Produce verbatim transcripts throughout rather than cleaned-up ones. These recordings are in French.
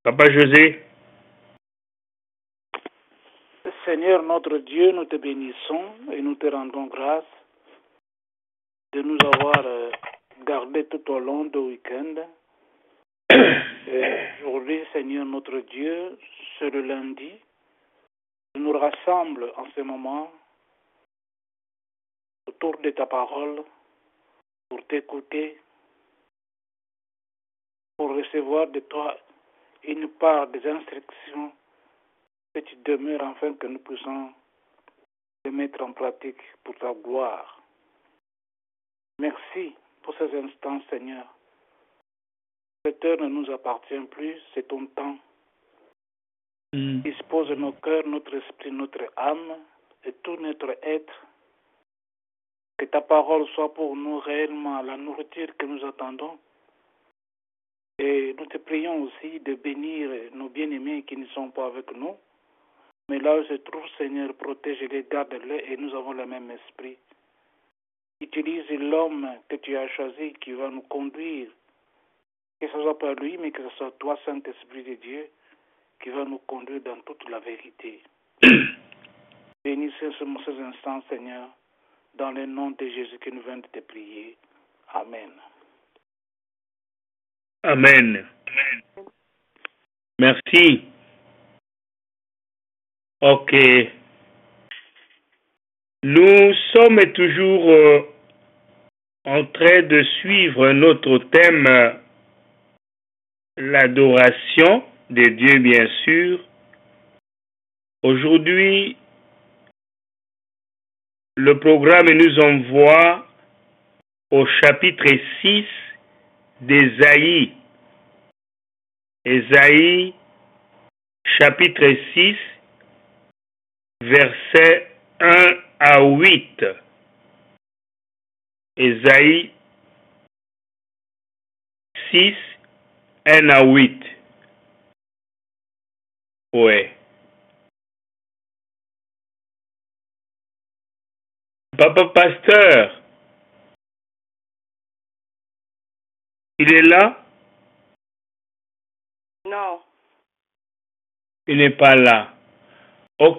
Papa José. Seigneur notre Dieu, nous te bénissons et nous te rendons grâce de nous avoir euh, gardés tout au long du week-end. Aujourd'hui, Seigneur notre Dieu, c'est le lundi, tu nous rassembles en ce moment autour de ta parole pour t'écouter, pour recevoir de toi une part des instructions que tu demeures afin que nous puissions les mettre en pratique pour ta gloire. Merci pour ces instants, Seigneur. Cette heure ne nous appartient plus, c'est ton temps. Mm. Dispose nos cœurs, notre esprit, notre âme et tout notre être. Que ta parole soit pour nous réellement la nourriture que nous attendons. Et nous te prions aussi de bénir nos bien-aimés qui ne sont pas avec nous. Mais là où se trouve, Seigneur, protège-les, garde-les et nous avons le même esprit. Utilise l'homme que tu as choisi qui va nous conduire. Que ce soit pas lui, mais que ce soit toi, Saint-Esprit de Dieu, qui va nous conduire dans toute la vérité. Bénissez ces instants, Seigneur, dans le nom de Jésus que nous venons de te prier. Amen. Amen. Amen. Merci. Ok. Nous sommes toujours euh, en train de suivre notre thème, euh, l'adoration de Dieu, bien sûr. Aujourd'hui, le programme nous envoie au chapitre six d'Ésaïe. Ésaïe, chapitre six, versets un à huit. Ésaïe six, un à huit. Ouais. Papa Pasteur, il est là? Non. Il n'est pas là. Ok.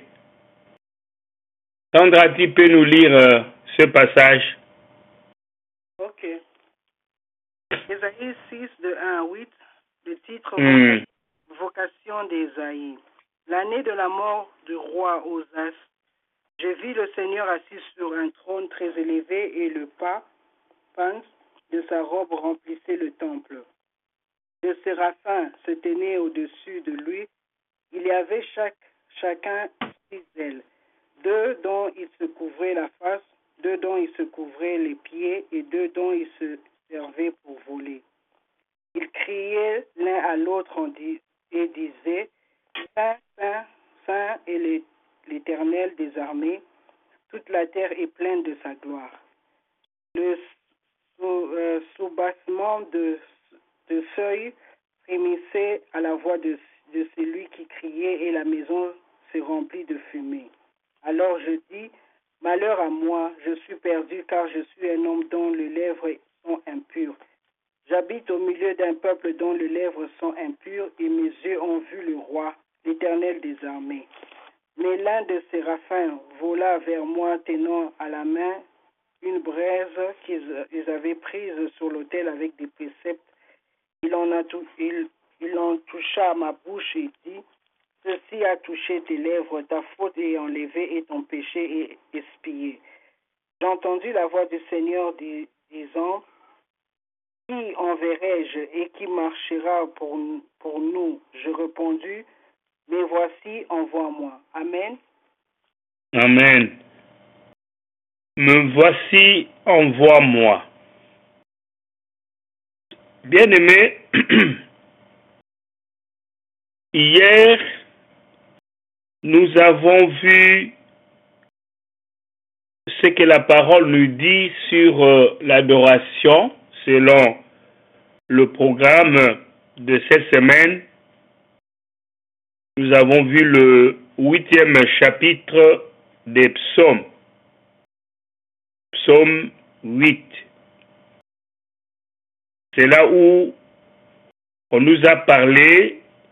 Sandra, tu peux nous lire euh, ce passage? Ok. Ésaïe six, de un à huit, le titre mm. Vocation d'Ésaïe. L'année de la mort du roi Osas, je vis le Seigneur assis sur un trône très élevé et le pas, pince de sa robe remplissait le temple. Deux séraphins se tenaient au-dessus de lui. Il y avait chaque, chacun six ailes, deux dont il se couvrait la face, deux dont il se couvrait les pieds et deux dont il se servait pour voler. Ils criaient l'un à l'autre et disaient « Saint, Saint, Saint est l'Éternel des armées, toute la terre est pleine de sa gloire. » Le euh, soubassement de, de feuilles frémissait à la voix de, de celui qui criait et la maison se remplit de fumée. Alors je dis, malheur à moi, je suis perdu car je suis un homme dont les lèvres sont impures. J'habite au milieu d'un peuple dont les lèvres sont impures et mes yeux ont vu le roi, l'Éternel des armées. Mais l'un de ces séraphins vola vers moi tenant à la main une braise qu'ils avaient prise sur l'autel avec des préceptes. Il en, a tou- il, il en toucha à ma bouche et dit, « Ceci a touché tes lèvres, ta faute est enlevée et ton péché est expié. » J'ai entendu la voix du Seigneur dis- disant, « Qui enverrai-je et qui marchera pour, pour nous ?» Je répondis, « Mais voici, envoie-moi. » Amen. Amen. Me voici, envoie-moi. Bien-aimé, hier, nous avons vu ce que la parole nous dit sur euh, l'adoration selon le programme de cette semaine. Nous avons vu le huitième chapitre des psaumes. Psaume huit. C'est là où on nous a parlé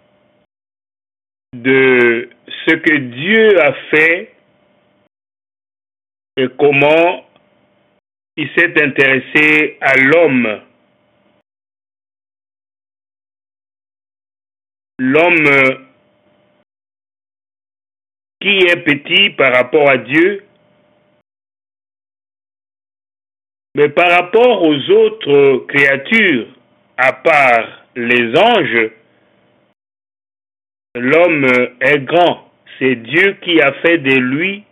de ce que Dieu a fait et comment il s'est intéressé à l'homme. L'homme qui est petit par rapport à Dieu, mais par rapport aux autres créatures, à part les anges, l'homme est grand. C'est Dieu qui a fait de lui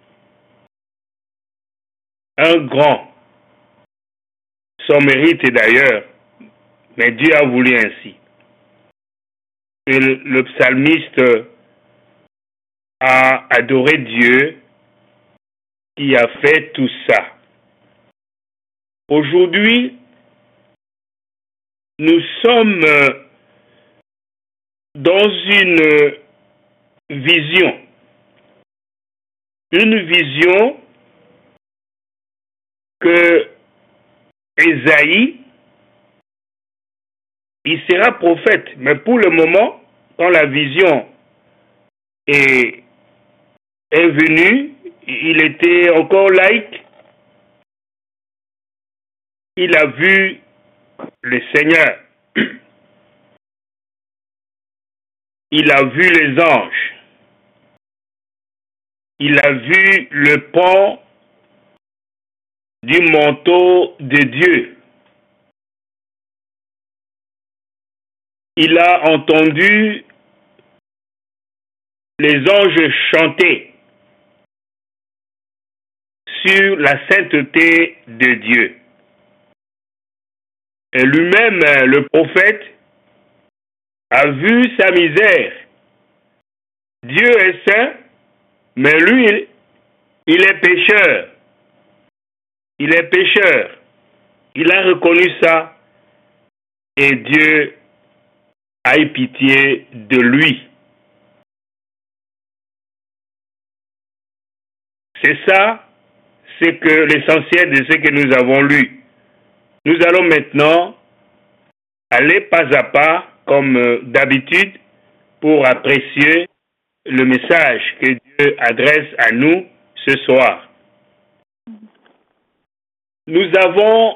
un grand. Son mérite d'ailleurs, mais Dieu a voulu ainsi. Et le, le psalmiste a adoré Dieu qui a fait tout ça. Aujourd'hui, nous sommes dans une vision. Une vision que Ésaïe, il sera prophète. Mais pour le moment, quand la vision est, est venue, il était encore laïque. Il a vu le Seigneur. Il a vu les anges. Il a vu le pan du manteau de Dieu. Il a entendu les anges chanter sur la sainteté de Dieu. Et lui-même, le prophète, a vu sa misère. Dieu est saint, mais lui, il est pécheur. Il est pécheur. Il a reconnu ça et Dieu a eu pitié de lui. C'est ça, c'est que l'essentiel de ce que nous avons lu. Nous allons maintenant aller pas à pas, comme d'habitude, pour apprécier le message que Dieu adresse à nous ce soir. Nous avons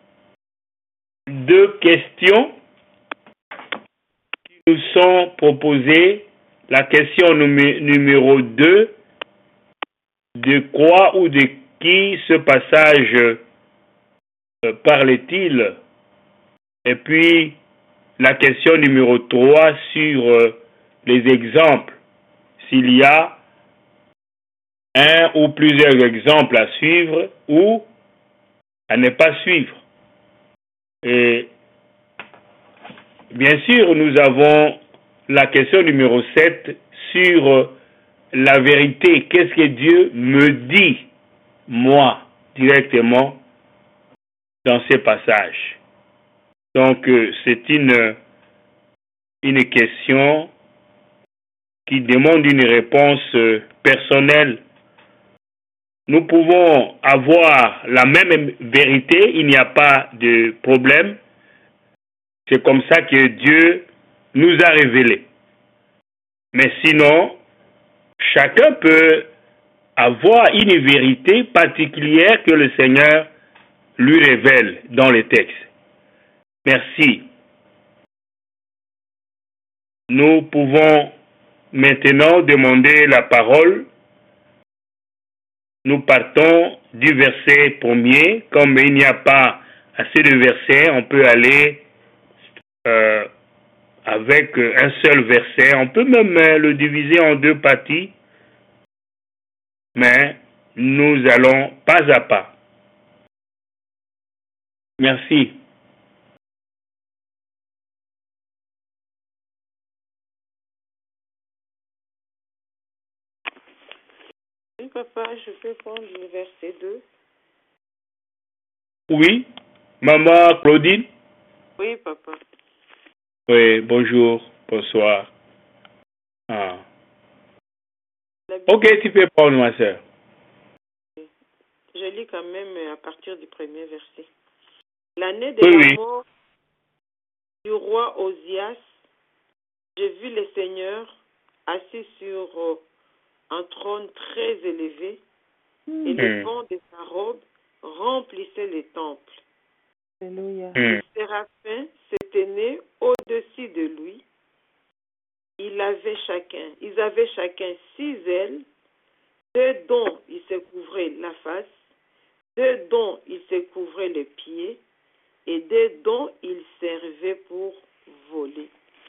deux questions qui nous sont proposées. La question numéro deux, de quoi ou de qui ce passage parle-t-il? Et puis, la question numéro trois sur les exemples. S'il y a un ou plusieurs exemples à suivre ou à ne pas suivre. Et bien sûr, nous avons la question numéro sept sur la vérité. Qu'est-ce que Dieu me dit, moi, directement, dans ces passages? Donc, c'est une, une question qui demande une réponse personnelle. Nous pouvons avoir la même vérité, il n'y a pas de problème. C'est comme ça que Dieu nous a révélé. Mais sinon, chacun peut avoir une vérité particulière que le Seigneur lui révèle dans les textes. Merci. Nous pouvons maintenant demander la parole. Nous partons du verset premier. Comme il n'y a pas assez de versets, on peut aller euh, avec un seul verset. On peut même le diviser en deux parties. Mais nous allons pas à pas. Merci. Oui, papa, je peux prendre le verset deux. Oui, maman Claudine. Oui, papa. Oui, bonjour, bonsoir. Ah. Ok, tu peux prendre, ma soeur. Je lis quand même à partir du premier verset. L'année de oui, la oui. mort du roi Osias, j'ai vu le Seigneur assis sur euh, un trône très élevé, Mm. et le vent de sa robe remplissait les temples. Alléluia. Mm. Les séraphins se tenaient au-dessus de lui. Il avait chacun, ils avaient chacun six ailes, deux dont ils se couvraient la face, deux dont ils se couvraient les pieds, et deux dont ils servaient pour voler.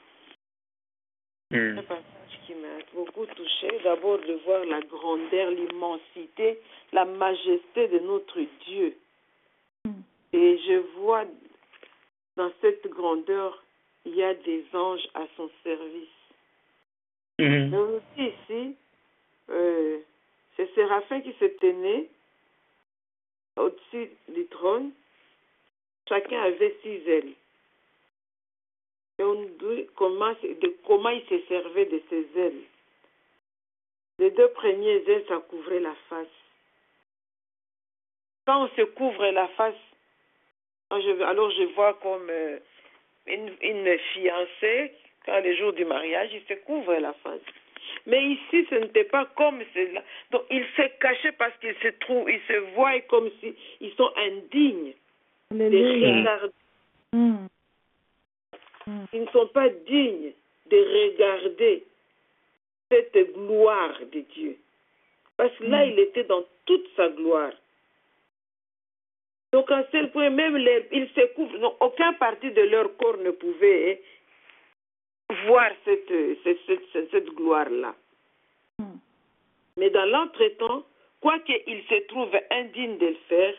Mm. Un passage qui m'a beaucoup touché, d'abord de voir la grandeur, l'immensité, la majesté de notre Dieu. Mm. Et je vois dans cette grandeur, il y a des anges à son service. Mm. Mais aussi ici, euh, c'est Séraphin qui se tenait au-dessus du trône. Chacun avait six ailes. Et on dit comment, de comment il se servait de ses ailes. Les deux premières ailes, ça couvrait la face. Quand on se couvre la face, alors je vois comme euh, une, une fiancée, quand les jours du mariage, il se couvre la face. Mais ici, ce n'était pas comme cela. Donc, il s'est caché parce qu'il se trouve, il se voit comme si ils sont indignes de Alléluia. regarder. Mm. Mm. Ils ne sont pas dignes de regarder cette gloire de Dieu. Parce que là, Mm. il était dans toute sa gloire. Donc, à ce point, même les, ils se couvrent. Donc, aucun partie de leur corps ne pouvait hein, voir cette, cette, cette, cette, cette gloire-là. Mm. Mais dans l'entretemps, quoiqu'il se trouve indigne de le faire,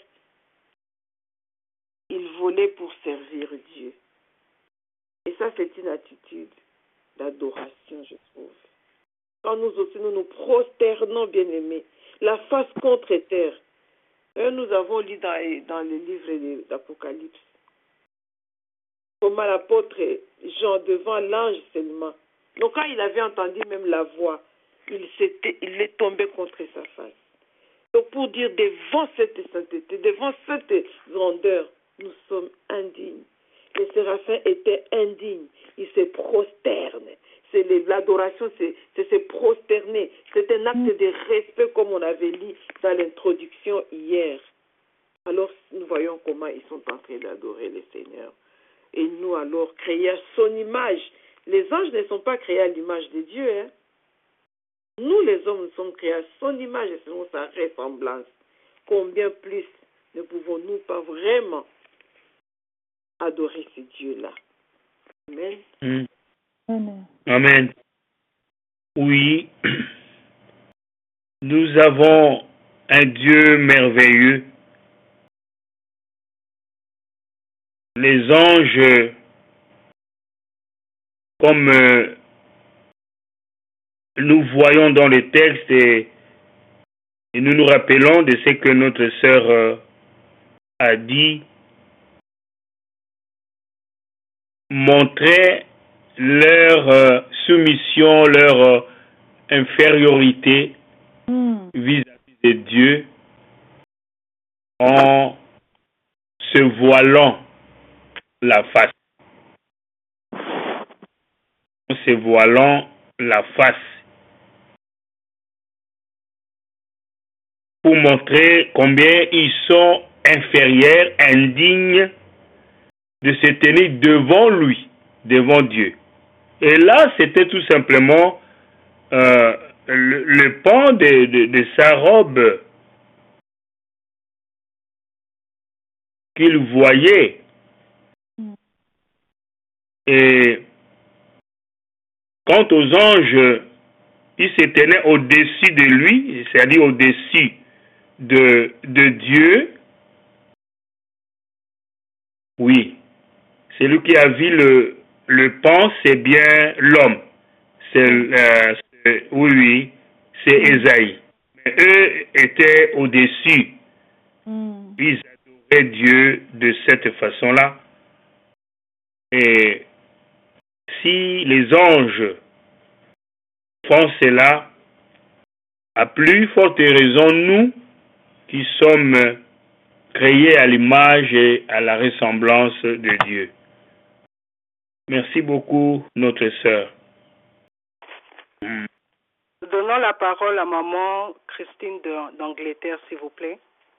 il volait pour servir Dieu. Et ça, c'est une attitude d'adoration, je trouve. Quand nous aussi, nous nous prosternons, bien-aimés, la face contre terre. Et nous avons lu dans, dans les livres d'Apocalypse comment l'apôtre Jean, devant l'ange seulement, donc quand il avait entendu même la voix, il, s'était, il est tombé contre sa face. Donc pour dire, devant cette sainteté, devant cette grandeur, nous sommes indignes. Les séraphins étaient indignes, ils se prosternent. C'est l'adoration, c'est, c'est se prosterner. C'est un acte de respect comme on avait lu dans l'introduction hier. Alors nous voyons comment ils sont en train d'adorer le Seigneur. Et nous alors, créés à son image. Les anges ne sont pas créés à l'image de Dieu. Hein? Nous les hommes, nous sommes créés à son image et selon sa ressemblance. Combien plus ne pouvons-nous pas vraiment adorer ce Dieu-là? Amen. Mm. Amen. Amen. Oui, nous avons un Dieu merveilleux. Les anges, comme euh, nous voyons dans les textes et, et nous nous rappelons de ce que notre sœur euh, a dit, montraient leur euh, soumission, leur euh, infériorité Mm. vis-à-vis de Dieu en se voilant la face. En se voilant la face. Pour montrer combien ils sont inférieurs, indignes de se tenir devant lui, devant Dieu. Et là, c'était tout simplement euh, le, le pan de, de, de sa robe qu'il voyait. Mm. Et quant aux anges, ils se tenaient au-dessus de lui, c'est-à-dire au-dessus de, de Dieu. Oui, celui qui a vu le, le pan, c'est bien l'homme. C'est, euh, c'est, oui, oui, c'est Ésaïe. Mais eux étaient au-dessus. Mm. Ils adoraient Dieu de cette façon-là. Et si les anges font cela, à plus forte raison, nous qui sommes créés à l'image et à la ressemblance de Dieu. Merci beaucoup, notre sœur. Mm. Donnons la parole à maman Christine d'Angleterre, s'il vous plaît.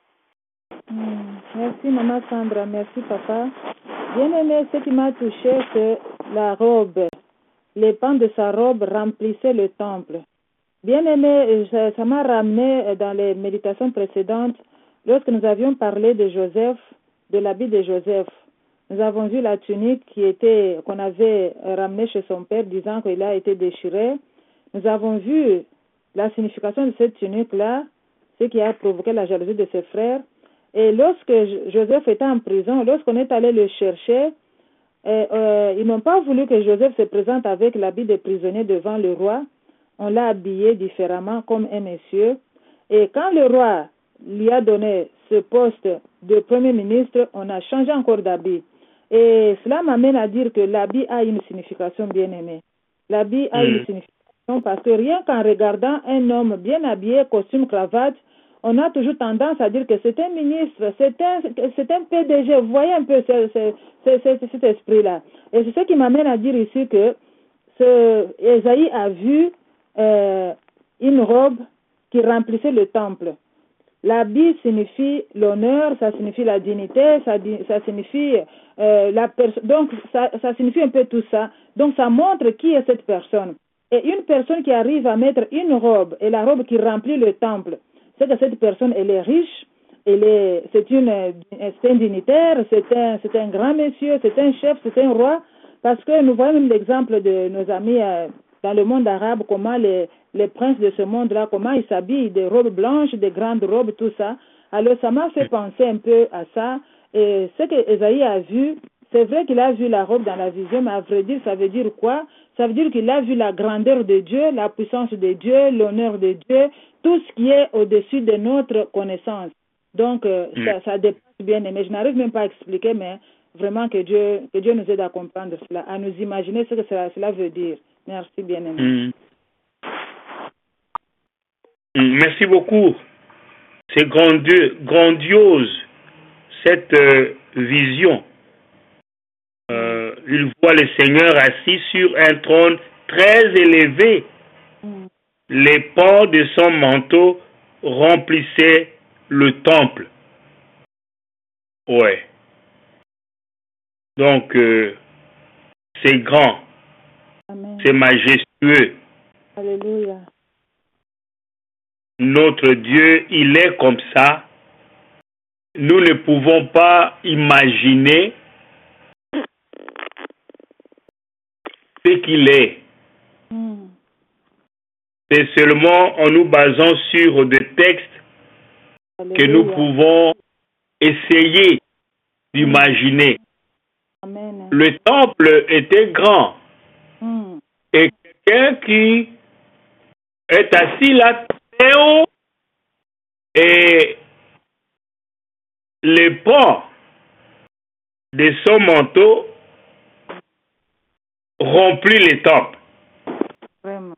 Mm. Merci, maman Sandra. Merci, papa. Bien-aimé, ce qui m'a touché, c'est la robe. Les pans de sa robe remplissaient le temple. Bien-aimé, ça m'a ramené dans les méditations précédentes, lorsque nous avions parlé de Joseph, de l'habit de Joseph. Nous avons vu la tunique qui était, qu'on avait ramenée chez son père, disant qu'il a été déchiré. Nous avons vu la signification de cette tunique-là, ce qui a provoqué la jalousie de ses frères. Et lorsque Joseph était en prison, lorsqu'on est allé le chercher, euh, euh, ils n'ont pas voulu que Joseph se présente avec l'habit de prisonnier devant le roi. On l'a habillé différemment comme un monsieur. Et quand le roi lui a donné ce poste de premier ministre, on a changé encore d'habit. Et cela m'amène à dire que l'habit a une signification bien aimée. L'habit a mmh. une signification parce que rien qu'en regardant un homme bien habillé, costume, cravate, on a toujours tendance à dire que c'est un ministre, c'est un, c'est un P D G. Vous voyez un peu ce, ce, ce, ce, cet esprit-là. Et c'est ce qui m'amène à dire ici que ce, Ésaïe a vu euh, une robe qui remplissait le temple. L'habit signifie l'honneur, ça signifie la dignité, ça, ça signifie euh, la personne. Donc, ça, ça signifie un peu tout ça. Donc, ça montre qui est cette personne. Et une personne qui arrive à mettre une robe, et la robe qui remplit le temple, c'est que cette personne, elle est riche, elle est, c'est, une, c'est un dignitaire, c'est un, c'est un grand monsieur, c'est un chef, c'est un roi. Parce que nous voyons même l'exemple de nos amis euh, dans le monde arabe, comment les, les princes de ce monde-là, comment ils s'habillent, des robes blanches, des grandes robes, tout ça. Alors ça m'a fait penser un peu à ça. Et ce que Ésaïe a vu, c'est vrai qu'il a vu la robe dans la vision, mais à vrai dire, ça veut dire quoi? Ça veut dire qu'il a vu la grandeur de Dieu, la puissance de Dieu, l'honneur de Dieu, tout ce qui est au-dessus de notre connaissance. Donc, euh, mm. ça, ça dépasse bien aimé. Je n'arrive même pas à expliquer, mais vraiment que Dieu, que Dieu nous aide à comprendre cela, à nous imaginer ce que cela, cela veut dire. Merci bien aimé. Mm. Merci beaucoup. C'est grandiose, grandiose cette euh, vision. Euh, il voit le Seigneur assis sur un trône très élevé. Mm. Les pans de son manteau remplissaient le temple. Ouais. Donc, euh, c'est grand. Amen. C'est majestueux. Alléluia. Notre Dieu, il est comme ça. Nous ne pouvons pas imaginer ce qu'il est. Mm. C'est seulement en nous basant sur des textes Alléluia. Que nous pouvons essayer d'imaginer. Amen. Le temple était grand. Mm. Et quelqu'un qui est assis là très haut et les pans de son manteau remplit les temples. Vraiment.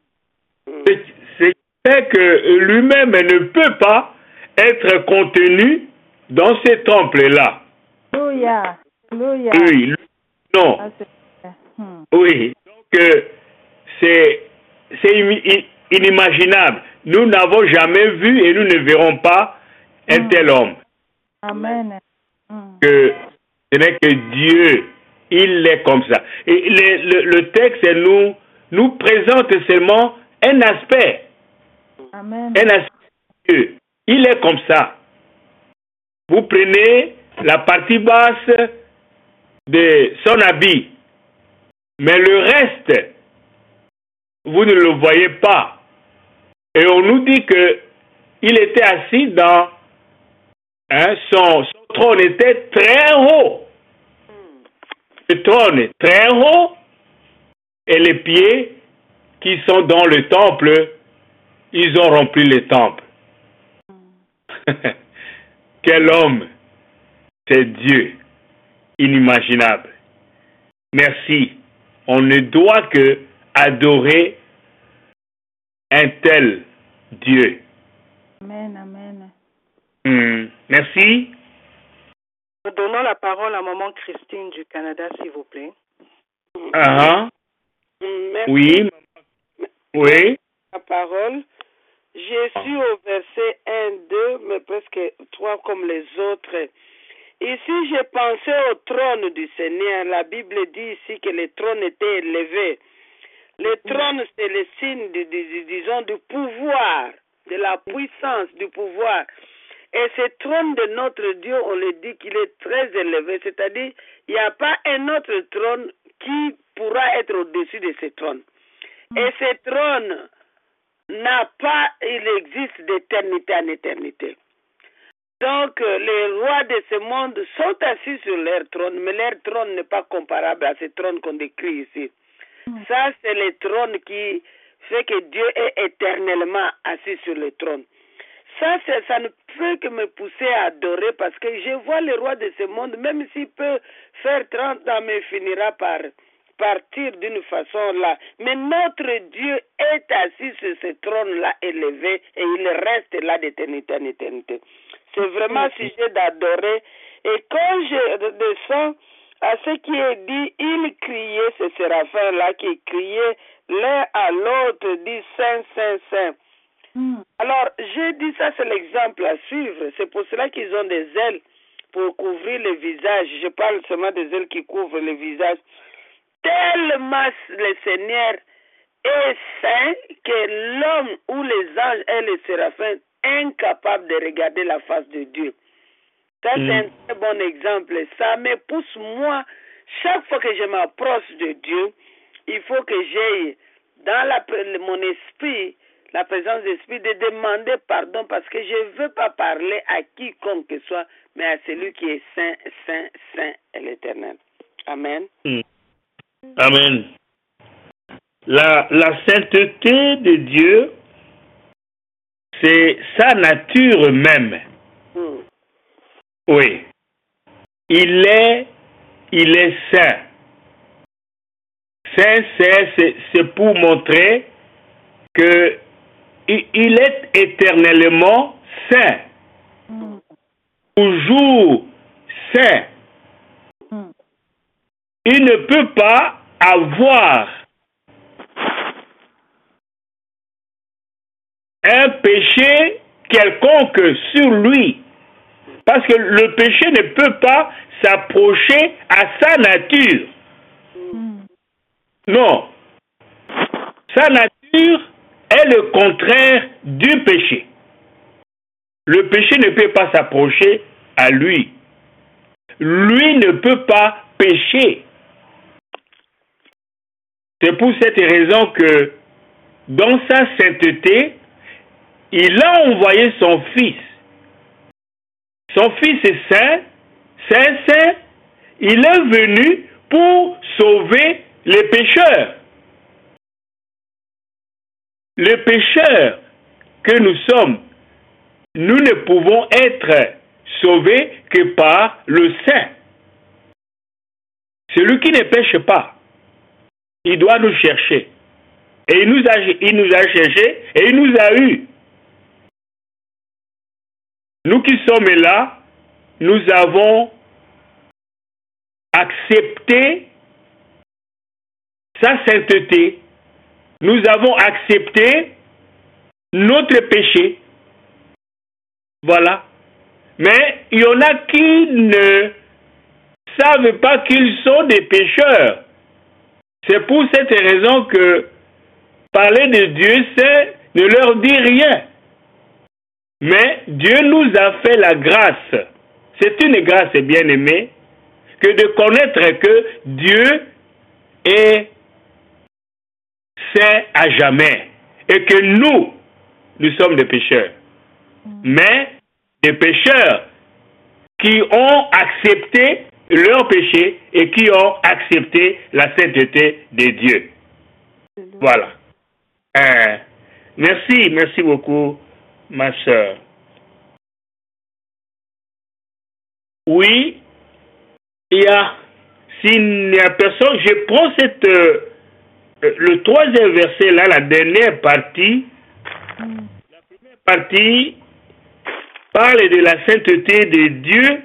C'est que lui-même ne peut pas être contenu dans ces temples-là. Alléluia. Alléluia. Oui, non. Ah, c'est... hmm. Oui, donc euh, c'est, c'est inimaginable. Nous n'avons jamais vu et nous ne verrons pas un hmm. tel homme. Amen. Hmm. Que ce n'est que Dieu, il est comme ça. Et le, le, le texte nous, nous présente seulement un aspect. Amen. Un aspect de Dieu. Il est comme ça. Vous prenez la partie basse de son habit, mais le reste, vous ne le voyez pas. Et on nous dit que il était assis dans hein, son, son trône était très haut. Le trône est très haut et les pieds qui sont dans le temple, ils ont rempli le temple. Quel homme, c'est Dieu, inimaginable. Merci. On ne doit que adorer un tel Dieu. Amen, amen. Hum, merci. Nous donnons la parole à maman Christine du Canada, s'il vous plaît. Uh-huh. Merci. Oui. Oui. La parole. Je suis au verset un, deux, mais presque trois comme les autres. Ici, j'ai pensé au trône du Seigneur. La Bible dit ici que le trône était élevé. Le trône, c'est le signe, du, du, disons, du pouvoir, de la puissance, du pouvoir. Et ce trône de notre Dieu, on le dit qu'il est très élevé. C'est-à-dire, il n'y a pas un autre trône qui pourra être au-dessus de ce trône. Et ce trône n'a pas, il existe d'éternité en éternité. Donc, les rois de ce monde sont assis sur leur trône, mais leur trône n'est pas comparable à ce trône qu'on décrit ici. Ça, c'est le trône qui fait que Dieu est éternellement assis sur le trône. Ça, ça ne peut que me pousser à adorer parce que je vois le roi de ce monde, même s'il peut faire trente ans, mais il finira par partir d'une façon là. Mais notre Dieu est assis sur ce trône-là élevé et il reste là d'éternité en éternité. C'est vraiment sujet d'adorer. Et quand je descends à ce qui est dit, il criait, ce séraphins-là qui criait l'un à l'autre, dit Saint, Saint, Saint. Mm. Alors, j'ai dit ça, c'est l'exemple à suivre. C'est pour cela qu'ils ont des ailes pour couvrir le visage. Je parle seulement des ailes qui couvrent le visage. Tellement le Seigneur est saint que l'homme ou les anges et les séraphins incapables de regarder la face de Dieu. Ça, mm. c'est un très bon exemple. Ça me pousse, moi, chaque fois que je m'approche de Dieu, il faut que j'aille dans la, mon esprit, la présence de l'esprit, de demander pardon parce que je ne veux pas parler à quiconque que soit, mais à celui qui est saint, saint, saint et l'éternel. Amen. Mm. Amen. La, la sainteté de Dieu, c'est sa nature même. Mm. Oui. Il est, il est saint. Saint, c'est, c'est pour montrer que il est éternellement saint. Mm. Toujours saint. Mm. Il ne peut pas avoir un péché quelconque sur lui. Parce que le péché ne peut pas s'approcher à sa nature. Mm. Non. Sa nature est le contraire du péché. Le péché ne peut pas s'approcher à lui. Lui ne peut pas pécher. C'est pour cette raison que dans sa sainteté, il a envoyé son Fils. Son Fils est saint, saint, saint. Il est venu pour sauver les pécheurs. Les pécheurs que nous sommes, nous ne pouvons être sauvés que par le saint. Celui qui ne pêche pas, il doit nous chercher. Et il nous a, il nous a cherché et il nous a eu. Nous qui sommes là, nous avons accepté sa sainteté. Nous avons accepté notre péché. Voilà. Mais il y en a qui ne savent pas qu'ils sont des pécheurs. C'est pour cette raison que parler de Dieu, c'est ne leur dit rien. Mais Dieu nous a fait la grâce. C'est une grâce, bien-aimée, que de connaître que Dieu est saint à jamais. Et que nous, nous sommes des pécheurs. Mais des pécheurs qui ont accepté leur péché et qui ont accepté la sainteté de Dieu. Voilà. Euh, merci, merci beaucoup, ma sœur. Oui, il y a, s'il n'y a personne, je prends cette, euh, le troisième verset là, la dernière partie. Mm. La première partie parle de la sainteté de Dieu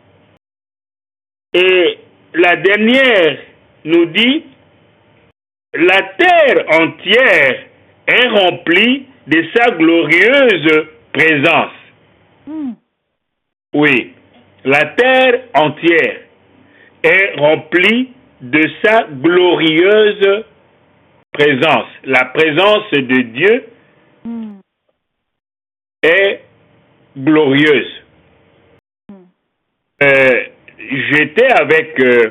et la dernière nous dit la terre entière est remplie de sa glorieuse présence. Mm. Oui, la terre entière est remplie de sa glorieuse présence. La présence de Dieu Mm. est glorieuse. Mm. Euh, j'étais avec, euh,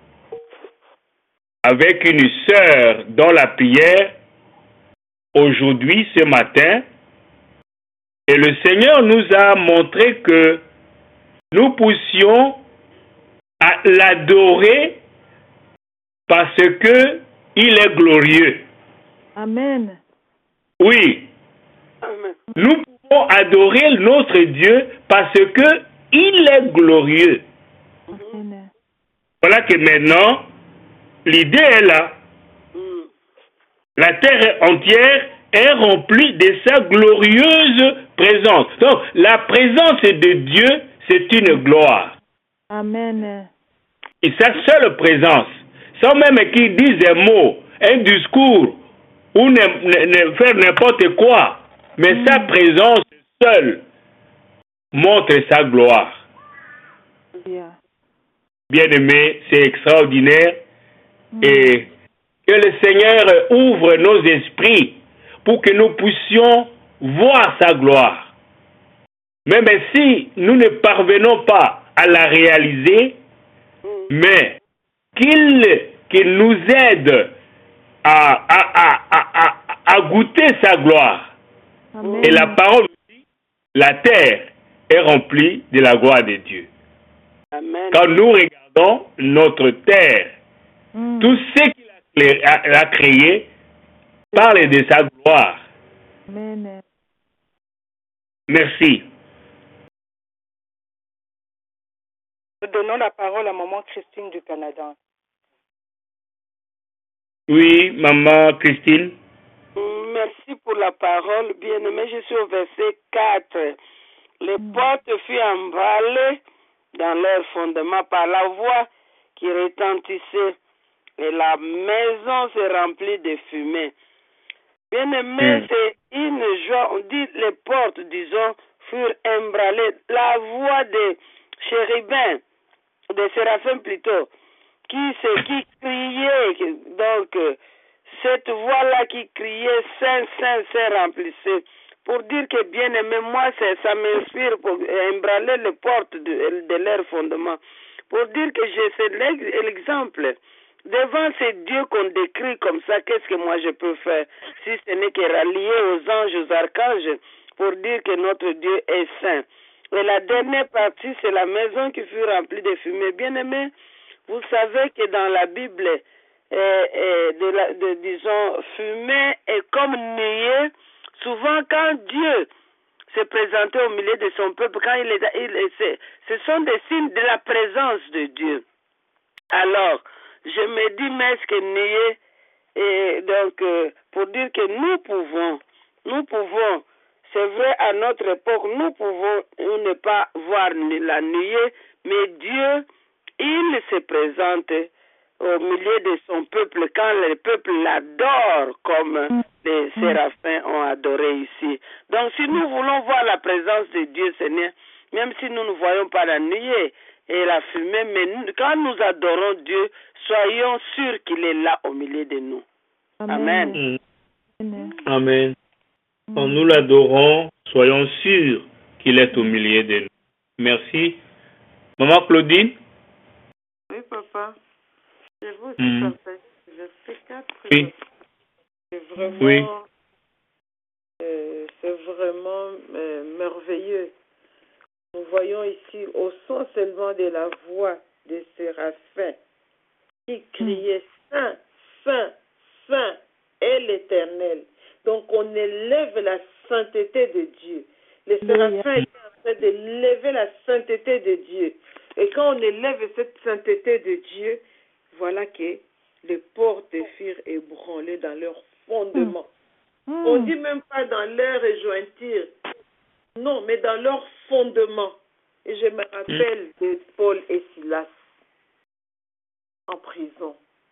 avec une sœur dans la prière aujourd'hui, ce matin, et le Seigneur nous a montré que nous puissions à l'adorer parce que il est glorieux. Amen. Oui, Amen. nous pouvons adorer notre Dieu parce que il est glorieux. Amen. Voilà que maintenant, l'idée est là. Mm. La terre entière est remplie de sa glorieuse présence. Donc, la présence de Dieu, c'est une gloire. Amen. Et sa seule présence, sans même qu'il dise un mot, un discours, ou ne, ne- ne faire n'importe quoi, mais Mm. sa présence seule montre sa gloire. Yeah. Bien-aimé, c'est extraordinaire. Mm. Et que le Seigneur ouvre nos esprits pour que nous puissions voir sa gloire. Même si nous ne parvenons pas à la réaliser, mais qu'il qu'il nous aide à, à, à, à, à, à goûter sa gloire. Amen. Et la parole dit, la terre est remplie de la gloire de Dieu. Amen. Quand nous regardons notre terre, Mm. tout ce qu'il a créé- a- a créé parle de sa gloire. Amen. Merci. Nous donnons la parole à maman Christine du Canada. Oui, maman Christine. Merci pour la parole. Bien-aimé, je suis au verset quatre. Les Mm. portes furent emballées dans leur fondement par la voix qui retentissait et la maison se remplit de fumée. Bien-aimé, Mm. c'est une joie. On dit les portes, disons, furent emballées. La voix des chérubins, des séraphins plutôt, qui, se, qui criait, qui- donc euh, cette voix-là qui criait Saint, Saint, Saint remplissait. Pour dire que bien aimé, moi, c'est- ça m'inspire pour embraler les portes de, de leur fondement. Pour dire que j'ai c'est l'ex- l'exemple. Devant ces dieux qu'on décrit comme ça, qu'est-ce que moi je peux faire si ce n'est que rallier aux anges, aux archanges, pour dire que notre Dieu est saint. Et la dernière partie, c'est la maison qui fut remplie de fumée. Bien aimé, vous savez que dans la Bible, euh, euh, de la, de, disons, fumée est comme nuée. Souvent, quand Dieu s'est présenté au milieu de son peuple, quand il est, il est c'est- ce sont des signes de la présence de Dieu. Alors, je me dis, mais est-ce que nuée, et donc, euh, pour dire que nous pouvons, nous pouvons, c'est vrai, à notre époque, nous pouvons ne pas voir la nuée, mais Dieu, il se présente au milieu de son peuple quand le peuple l'adore comme les séraphins ont adoré ici. Donc, si nous voulons voir la présence de Dieu, Seigneur, même si nous ne voyons pas la nuée et la fumée, mais nous, quand nous adorons Dieu, soyons sûrs qu'il est là au milieu de nous. Amen. Mm. Amen. Amen. Quand nous l'adorons, soyons sûrs qu'il est au milieu de nous. Merci. Maman Claudine? Oui, papa. Je vous aussi, Mhm. papa. Verset quatre. Oui. C'est vraiment, Oui. euh, c'est vraiment euh, merveilleux. Nous voyons ici, au son seulement de la voix des séraphins qui criaient Saint, Saint, Saint est l'Éternel. Donc on élève la sainteté de Dieu. Les séraphins étaient en train d'élever la sainteté de Dieu. Et quand on élève cette sainteté de Dieu, voilà que les portes furent ébranlées dans leur fondement. Mm. On dit même pas dans leur rejointure. Non, mais dans leur fondement. Et je me rappelle de Paul et Silas en prison.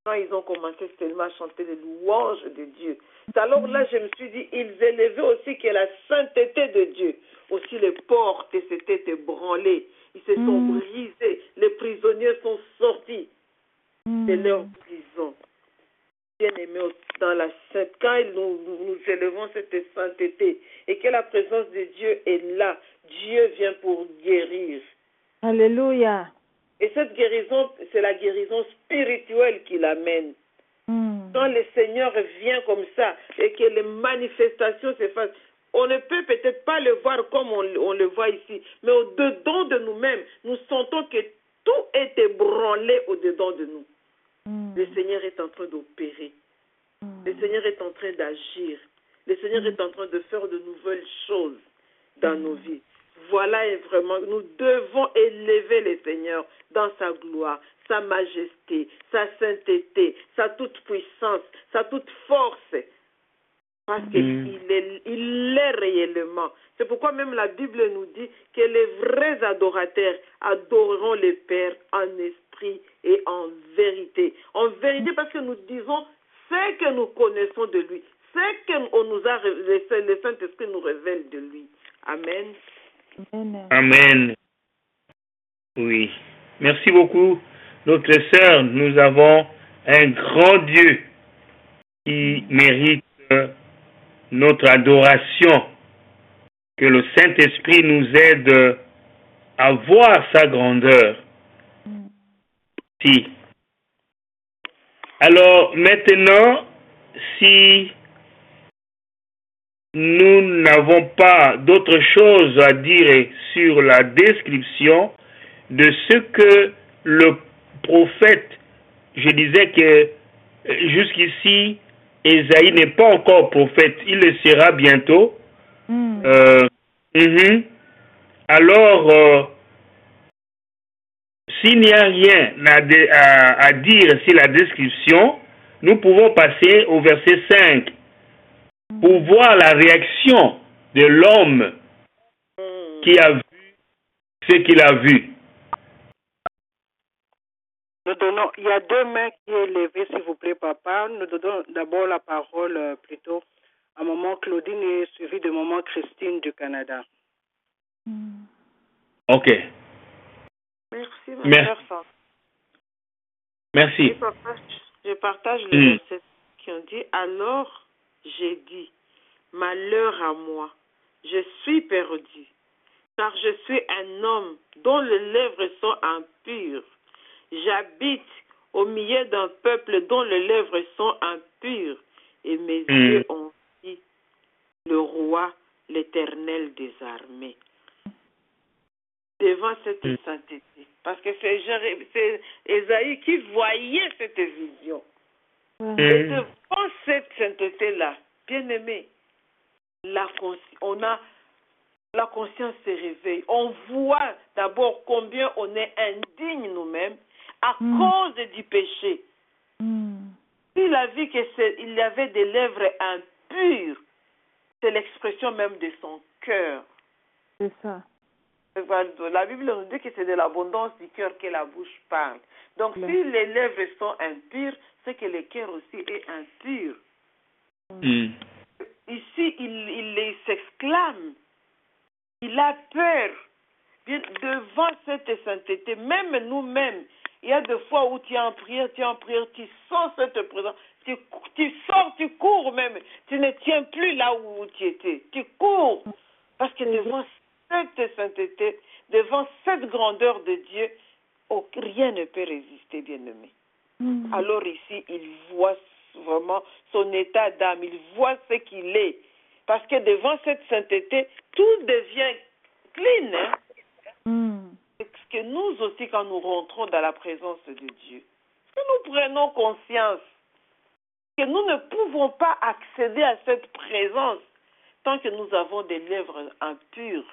quand ils ont commencé seulement à chanter les louanges de Dieu. Alors là, je me suis dit, ils élevaient aussi que la sainteté de Dieu. Aussi les portes s'étaient ébranlées, ils se sont Mm. brisés, les prisonniers sont sortis Mm. de leur prison. Bien-aimés dans la sainte, quand nous, nous élevons cette sainteté et que la présence de Dieu est là, Dieu vient pour guérir. Alléluia. Et cette guérison, c'est la guérison spirituelle qui l'amène. Mm. Quand le Seigneur vient comme ça et que les manifestations se fassent, on ne peut peut-être pas le voir comme on, on le voit ici, mais au-dedans de nous-mêmes, nous sentons que tout est ébranlé au-dedans de nous. Mm. Le Seigneur est en train d'opérer. Mm. Le Seigneur est en train d'agir. Le Seigneur Mm. est en train de faire de nouvelles choses dans nos vies. Voilà, et vraiment, nous devons élever le Seigneur dans sa gloire, sa majesté, sa sainteté, sa toute puissance, sa toute force. Parce Mm. qu'il est, il est réellement. C'est pourquoi même la Bible nous dit que les vrais adorateurs adoreront le Père en esprit et en vérité. En vérité, parce que nous disons ce que nous connaissons de lui, ce que on nous a, le Saint-Esprit nous révèle de lui. Amen. Amen. Amen. Oui. Merci beaucoup, notre sœur. Nous avons un grand Dieu qui mérite notre adoration. Que le Saint-Esprit nous aide à voir sa grandeur. Mm. Si. Alors maintenant, si nous n'avons pas d'autre chose à dire sur la description de ce que le prophète, je disais que jusqu'ici, Ésaïe n'est pas encore prophète, il le sera bientôt. Mm. Euh, mhm. Alors, euh, s'il n'y a rien à, de, à, à dire sur la description, nous pouvons passer au verset cinq pour voir la réaction de l'homme qui a vu ce qu'il a vu. Nous donnons, il y a deux mains qui est levée, s'il vous plaît, papa. Nous donnons d'abord la parole euh, plutôt à maman Claudine et suivi de maman Christine du Canada. Mm. Ok. Merci, ma Merci. sœur Sandra. Merci. Je partage, je partage les Mm. versets qui ont dit, alors j'ai dit, malheur à moi, je suis perdu, car je suis un homme dont les lèvres sont impures. J'habite au milieu d'un peuple dont les lèvres sont impures, et mes Mm. yeux ont vu le roi, l'Éternel des armées. Devant cette Mm. sainteté, parce que c'est, Jéré- c'est Ésaïe qui voyait cette vision. Ouais. Et Mm. devant cette sainteté-là, bien aimé, la consci- on a la conscience se réveille. On voit d'abord combien on est indigne nous-mêmes à Mm. cause du péché. Mm. Il a vu qu'il y avait des lèvres impures. C'est l'expression même de son cœur. C'est ça. La Bible nous dit que c'est de l'abondance du cœur que la bouche parle. Donc, Ouais. si les lèvres sont impures, c'est que le cœur aussi est impur. Mm. Ici, il, il, il s'exclame. Il a peur. Bien, devant cette sainteté, même nous-mêmes, il y a des fois où tu es en prière, tu es en prière, tu sens cette présence, tu, tu sors, tu cours même, tu ne tiens plus là où tu étais, tu cours. Parce que devant cette sainteté, devant cette grandeur de Dieu, oh, rien ne peut résister, bien-aimé. Mm. Alors ici, il voit vraiment son état d'âme, il voit ce qu'il est. Parce que devant cette sainteté, tout devient clean. Hein? Mm. Parce que nous aussi, quand nous rentrons dans la présence de Dieu, que nous prenons conscience que nous ne pouvons pas accéder à cette présence tant que nous avons des lèvres impures.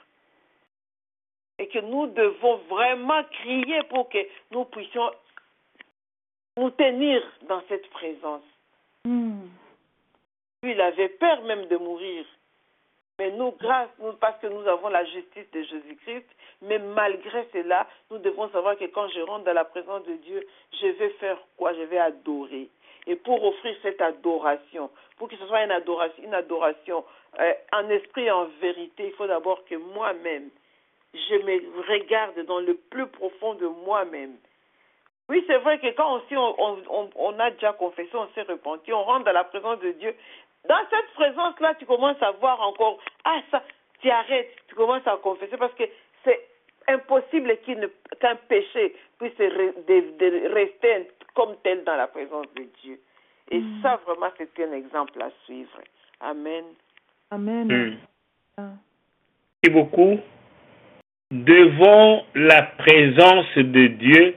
Et que nous devons vraiment crier pour que nous puissions nous tenir dans cette présence. Mm. Lui, il avait peur même de mourir. Mais nous, grâce, nous, parce que nous avons la justice de Jésus-Christ, mais malgré cela, nous devons savoir que quand je rentre dans la présence de Dieu, je vais faire quoi? Je vais adorer. Et pour offrir cette adoration, pour que ce soit une adoration, une adoration euh, en esprit et en vérité, il faut d'abord que moi-même, je me regarde dans le plus profond de moi-même. Oui, c'est vrai que quand aussi on, on, on a déjà confessé, on s'est repenti, on rentre dans la présence de Dieu. Dans cette présence-là, tu commences à voir encore, ah ça, tu arrêtes, tu commences à confesser parce que c'est impossible qu'un péché puisse re, de, de rester comme tel dans la présence de Dieu. Et mm. ça, vraiment, c'est un exemple à suivre. Amen. Amen. Mm. Merci beaucoup. Devant la présence de Dieu,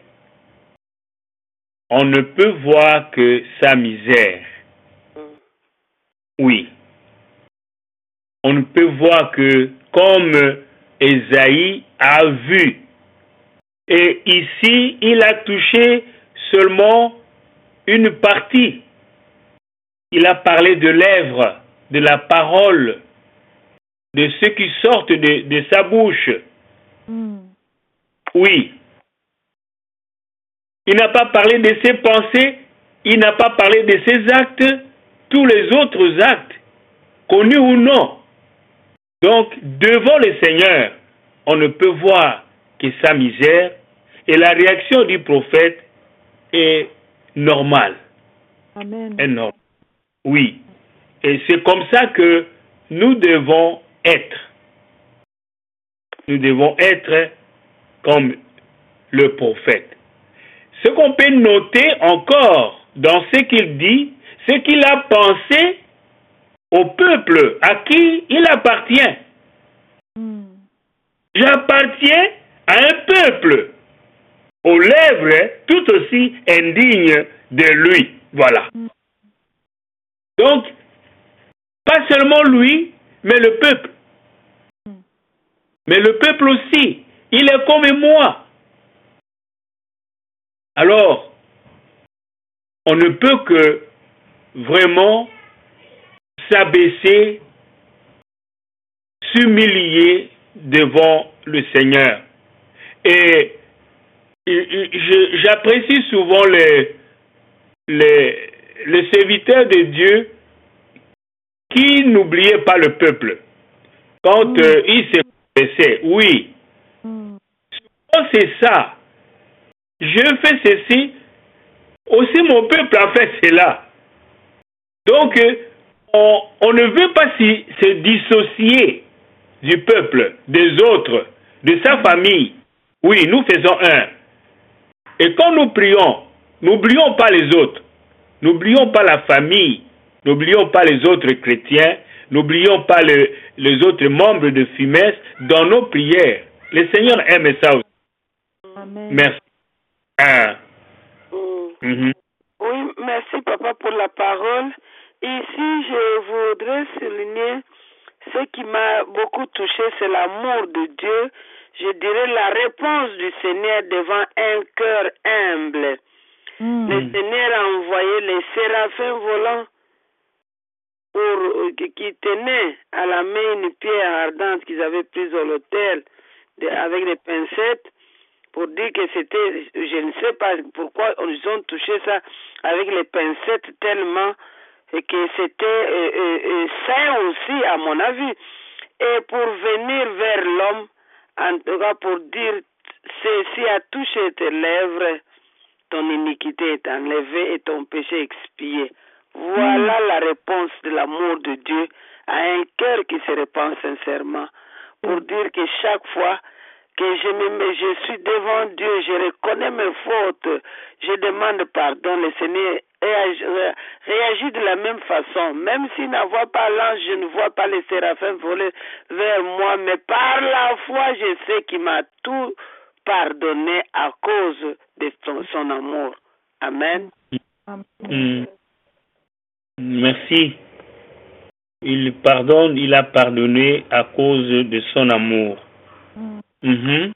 on ne peut voir que sa misère. Oui. On ne peut voir que comme Ésaïe a vu. Et ici, il a touché seulement une partie. Il a parlé de lèvres, de la parole, de ce qui sort de, de sa bouche. Mm. Oui. Il n'a pas parlé de ses pensées, il n'a pas parlé de ses actes, tous les autres actes, connus ou non. Donc, devant le Seigneur, on ne peut voir que sa misère et la réaction du prophète est normale. Amen. Est normale. Oui. Et c'est comme ça que nous devons être. Nous devons être comme le prophète. Ce qu'on peut noter encore dans ce qu'il dit, c'est qu'il a pensé au peuple à qui il appartient. Mm. J'appartiens à un peuple aux lèvres tout aussi indignes de lui. Voilà. Mm. Donc, pas seulement lui, mais le peuple. Mm. Mais le peuple aussi, il est comme moi. Alors, on ne peut que vraiment s'abaisser, s'humilier devant le Seigneur. Et j'apprécie souvent les, les, les serviteurs de Dieu qui n'oubliaient pas le peuple. Quand mmh. euh, ils se confessaient, oui, mmh. c'est ça. Je fais ceci, aussi mon peuple a fait cela. Donc, on, on ne veut pas si, se dissocier du peuple, des autres, de sa famille. Oui, nous faisons un. Et quand nous prions, n'oublions pas les autres. N'oublions pas la famille. N'oublions pas les autres chrétiens. N'oublions pas le, les autres membres de F I M E S dans nos prières. Le Seigneur aime ça aussi. Amen. Merci. Ah. Mm. Mm-hmm. Oui, merci papa pour la parole. Ici, je voudrais souligner ce qui m'a beaucoup touché, c'est l'amour de Dieu. Je dirais la réponse du Seigneur devant un cœur humble. Mm. Le Seigneur a envoyé les séraphins volants pour, qui, qui tenaient à la main une pierre ardente qu'ils avaient prise à l'autel avec des pincettes, pour dire que c'était, je ne sais pas pourquoi ils ont touché ça avec les pincettes tellement et que c'était euh, euh, euh, sain aussi à mon avis. Et pour venir vers l'homme, en tout cas pour dire, ceci a touché tes lèvres, ton iniquité est enlevée et ton péché expié. Voilà mmh. la réponse de l'amour de Dieu à un cœur qui se répand sincèrement. Pour mmh. dire que chaque fois que je me je suis devant Dieu, je reconnais mes fautes, je demande pardon, le Seigneur réagit de la même façon. Même s'il ne voit pas l'ange, je ne vois pas les séraphins voler vers moi, mais par la foi, je sais qu'il m'a tout pardonné à cause de son, son amour. Amen. Mmh. Merci. Il pardonne, il a pardonné à cause de son amour. Mmh. Mmh.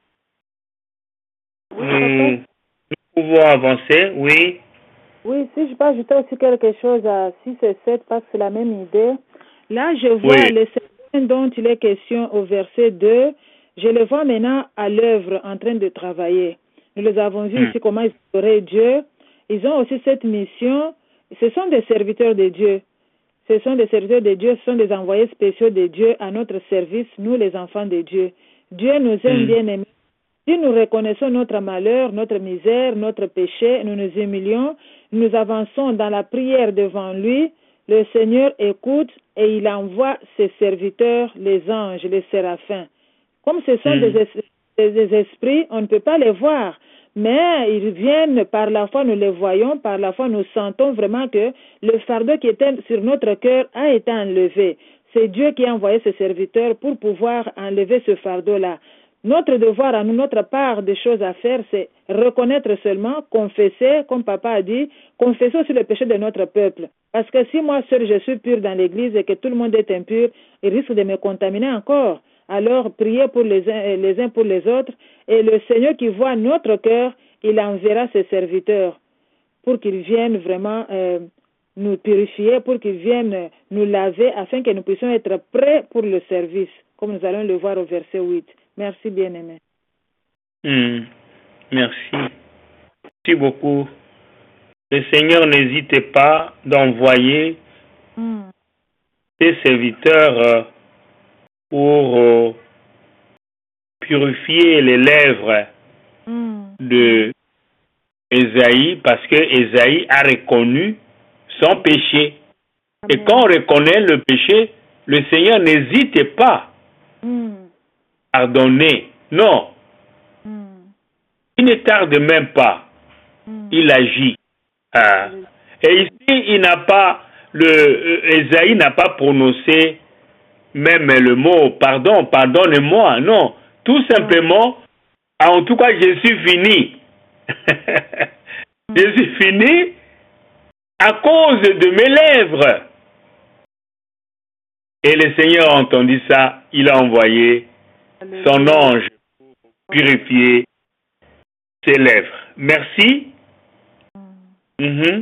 Oui, nous, nous pouvons avancer, oui. Oui, si je peux ajouter aussi quelque chose à six et sept, parce que c'est la même idée. Là, je vois oui. le Seigneur dont il est question au verset deux, je le vois maintenant à l'œuvre en train de travailler. Nous les avons vus Mm. ici comment ils adoraient Dieu. Ils ont aussi cette mission. Ce sont des serviteurs de Dieu. Ce sont des serviteurs de Dieu, ce sont des envoyés spéciaux de Dieu à notre service, nous les enfants de Dieu. Dieu nous aime Mm. bien aimés. Si nous reconnaissons notre malheur, notre misère, notre péché, nous nous humilions, nous avançons dans la prière devant lui, le Seigneur écoute et il envoie ses serviteurs, les anges, les séraphins. Comme ce sont Mm. des, es- des esprits, on ne peut pas les voir. Mais ils viennent, par la foi nous les voyons, par la foi nous sentons vraiment que le fardeau qui était sur notre cœur a été enlevé. C'est Dieu qui a envoyé ses serviteurs pour pouvoir enlever ce fardeau-là. Notre devoir à nous, notre part des choses à faire, c'est reconnaître seulement, confesser, comme papa a dit, confesser aussi le péché de notre peuple. Parce que si moi seul je suis pur dans l'église et que tout le monde est impur, il risque de me contaminer encore. Alors, priez pour les uns, les uns pour les autres, et le Seigneur qui voit notre cœur, il enverra ses serviteurs pour qu'ils viennent vraiment euh, nous purifier, pour qu'ils viennent nous laver, afin que nous puissions être prêts pour le service, comme nous allons le voir au verset huit. Merci, bien-aimé. Mm. Merci. Merci beaucoup. Le Seigneur n'hésite pas d'envoyer Mm. ses serviteurs euh, pour euh, purifier les lèvres Mm. de Ésaïe, parce que Ésaïe a reconnu son péché. Et Amen. quand on reconnaît le péché, le Seigneur n'hésite pas Mm. à pardonner. Non, Mm. il ne tarde même pas. Mm. Il agit. Ah. Et ici, il n'a pas, le euh, Ésaïe n'a pas prononcé même le mot pardon, pardonne-moi. Non, tout simplement, en tout cas, je suis fini. Je suis fini à cause de mes lèvres. Et le Seigneur a entendu ça, il a envoyé son ange pour purifier ses lèvres. Merci. Mhm.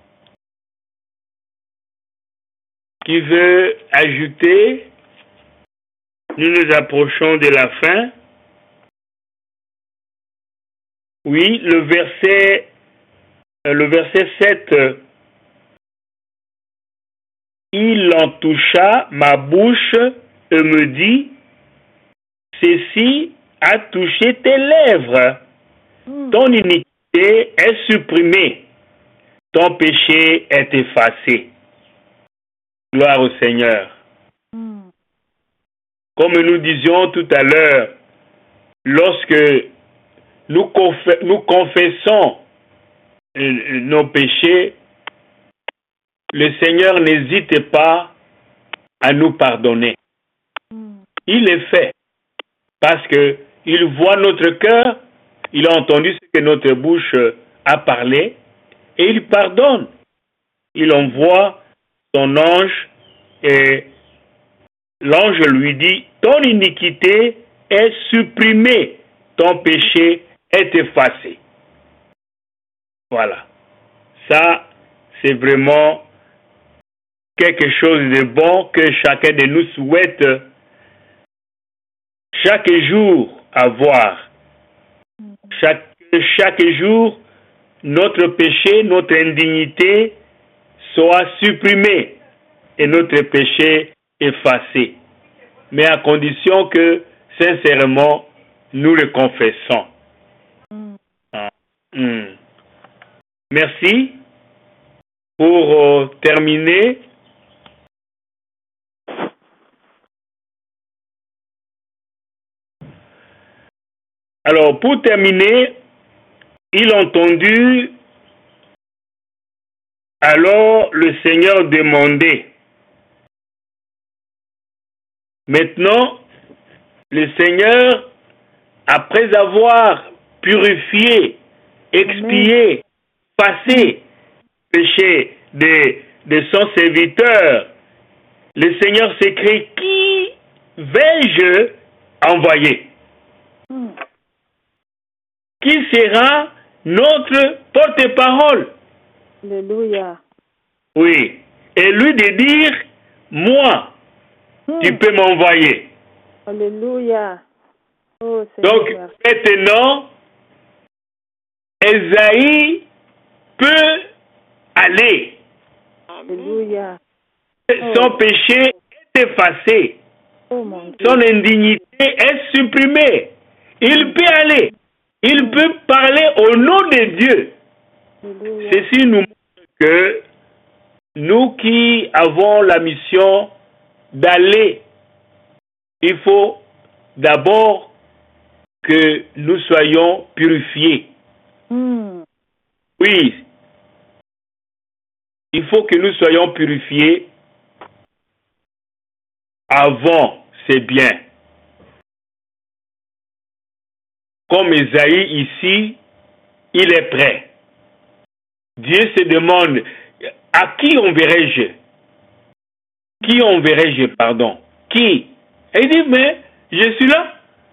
Qui veut ajouter? Nous nous approchons de la fin. Oui, le verset, le verset sept. Il en toucha ma bouche et me dit, ceci a touché tes lèvres. Ton iniquité est supprimée. Ton péché est effacé. Gloire au Seigneur. Mm. Comme nous disions tout à l'heure, lorsque nous, conf- nous confessons euh, nos péchés, le Seigneur n'hésite pas à nous pardonner. Mm. Il le fait parce qu'il voit notre cœur, il a entendu ce que notre bouche a parlé et il pardonne. Il envoie son ange et l'ange lui dit, ton iniquité est supprimée, ton péché est effacé. Voilà. Ça, c'est vraiment quelque chose de bon que chacun de nous souhaite chaque jour avoir. Chaque, chaque jour, notre péché, notre indignité soit supprimé et notre péché effacé. Mais à condition que, sincèrement, nous le confessons. Mm. Ah. Mm. Merci. Pour euh, terminer, alors pour terminer, il a entendu alors le Seigneur demander. Maintenant, le Seigneur, après avoir purifié, expié, passé le péché de, de son serviteur, le Seigneur s'écrie, qui vais-je envoyer? Mm. Qui sera notre porte-parole? Alléluia. Oui. Et lui de dire, moi. Hmm. tu peux m'envoyer. Alléluia. Oh, Donc, maintenant, Esaïe peut aller. Alléluia. Son péché est effacé. Oh, mon Dieu. Son indignité est supprimée. Il peut aller. Il peut parler au nom de Dieu. Alléluia. Ceci nous montre que nous qui avons la mission d'aller, il faut d'abord que nous soyons purifiés. Hmm. Oui, il faut que nous soyons purifiés avant, c'est bien. Comme Esaïe ici, il est prêt. Dieu se demande, à qui enverrai-je? Qui enverrai-je, pardon? Qui? Et il dit, mais je suis là.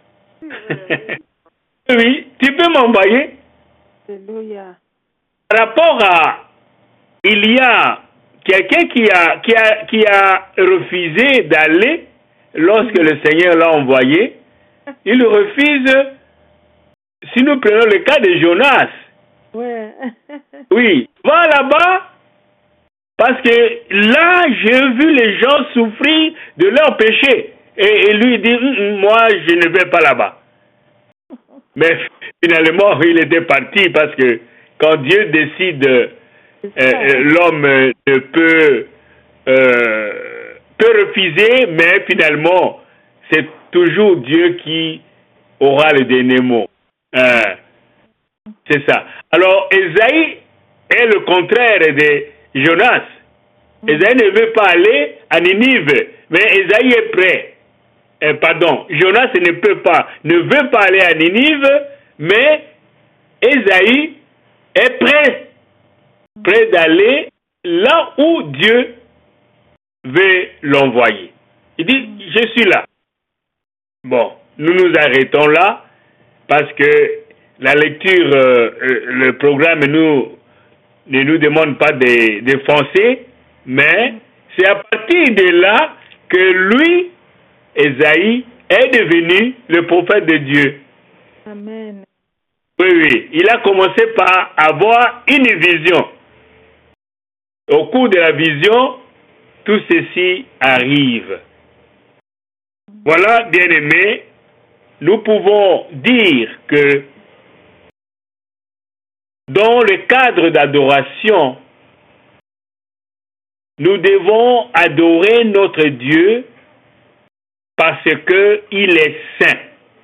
Oui, tu peux m'envoyer. Alléluia. Par rapport à, il y a quelqu'un qui a, qui a, qui a refusé d'aller lorsque le Seigneur l'a envoyé. Il refuse. Si nous prenons le cas de Jonas, Ouais. oui, va là-bas, parce que là, j'ai vu les gens souffrir de leur péché. Et, et lui dit, moi, je ne vais pas là-bas. Mais finalement, il était parti parce que quand Dieu décide, euh, euh, l'homme ne peut, euh, peut refuser, mais finalement, c'est toujours Dieu qui aura le dernier mot. Euh, c'est ça. Alors, Esaïe est le contraire de Jonas. Esaïe ne veut pas aller à Ninive, mais Esaïe est prêt. Euh, pardon, Jonas ne peut pas, ne veut pas aller à Ninive, mais Esaïe est prêt, prêt d'aller là où Dieu veut l'envoyer. Il dit, je suis là. Bon, nous nous arrêtons là, parce que la lecture, euh, le programme nous, ne nous demande pas de, de foncer, mais c'est à partir de là que lui, Esaïe, est devenu le prophète de Dieu. Amen. Oui, oui. Il a commencé par avoir une vision. Au cours de la vision, tout ceci arrive. Voilà, bien-aimés, nous pouvons dire que dans le cadre d'adoration, nous devons adorer notre Dieu parce qu'il est saint.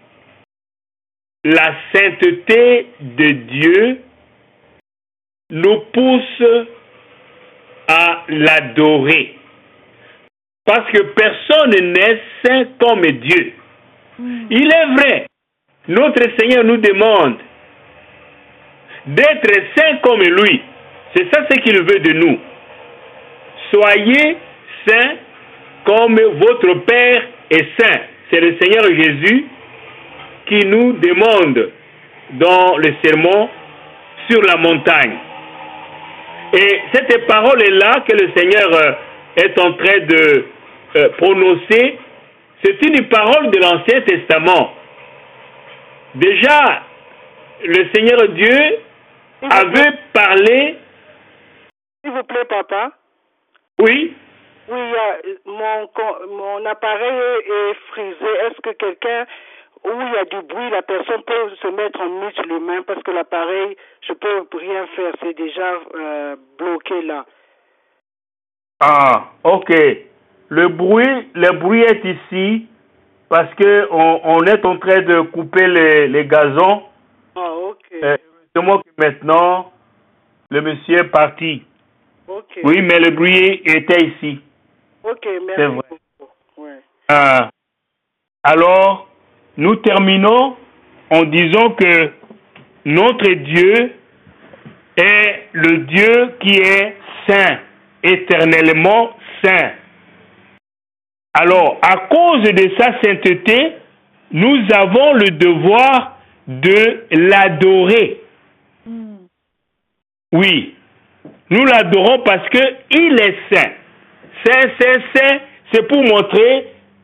La sainteté de Dieu nous pousse à l'adorer. Parce que personne n'est saint comme Dieu. Il est vrai, notre Seigneur nous demande d'être saint comme lui. C'est ça ce qu'il veut de nous. Soyez saints comme votre Père est saint. C'est le Seigneur Jésus qui nous demande dans le sermon sur la montagne. Et cette parole-là que le Seigneur est en train de euh, prononcer, c'est une parole de l'Ancien Testament. Déjà, le Seigneur Dieu avait parlé. S'il vous plaît, papa. Oui. Oui, mon, mon appareil est frisé. Est-ce que quelqu'un, où il y a du bruit, la personne peut se mettre en mute lui-même parce que l'appareil, je peux rien faire, c'est déjà euh, bloqué là. Ah, ok. Le bruit, le bruit est ici parce que on, on est en train de couper les, les gazons. Ah, ok. Euh, c'est moi que maintenant, le monsieur est parti. Ok. Oui, mais le bruit était ici. Ok, merci. C'est vrai. Beaucoup. Ouais. Ah. Alors, nous terminons en disant que notre Dieu est le Dieu qui est saint, éternellement saint. Alors, à cause de sa sainteté, nous avons le devoir de l'adorer. Mm. Oui, nous l'adorons parce qu'il est saint. Saint, saint, saint, c'est pour montrer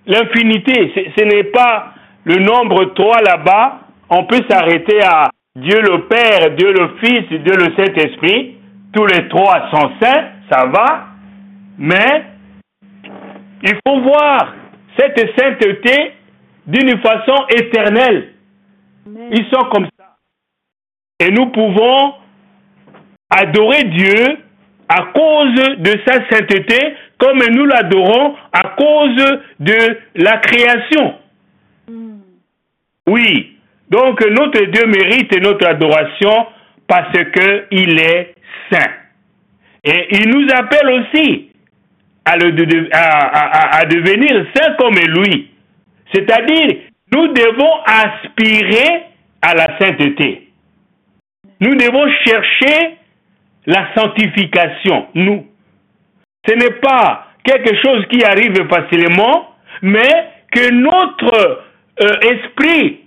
l'infinité. Ce, ce n'est pas le nombre trois là-bas. On peut s'arrêter à Dieu le Père, Dieu le Fils, Dieu le Saint-Esprit. Tous les trois sont saints, ça va. Mais il faut voir cette sainteté d'une façon éternelle. Amen. Ils sont comme ça. Et nous pouvons adorer Dieu à cause de sa sainteté, comme nous l'adorons à cause de la création. Mm. Oui, donc notre Dieu mérite notre adoration parce qu'il est saint. Et il nous appelle aussi à, le, à, à, à devenir saints comme lui. C'est-à-dire, nous devons aspirer à la sainteté. Nous devons chercher la sanctification, nous. Ce n'est pas quelque chose qui arrive facilement, mais que notre euh, esprit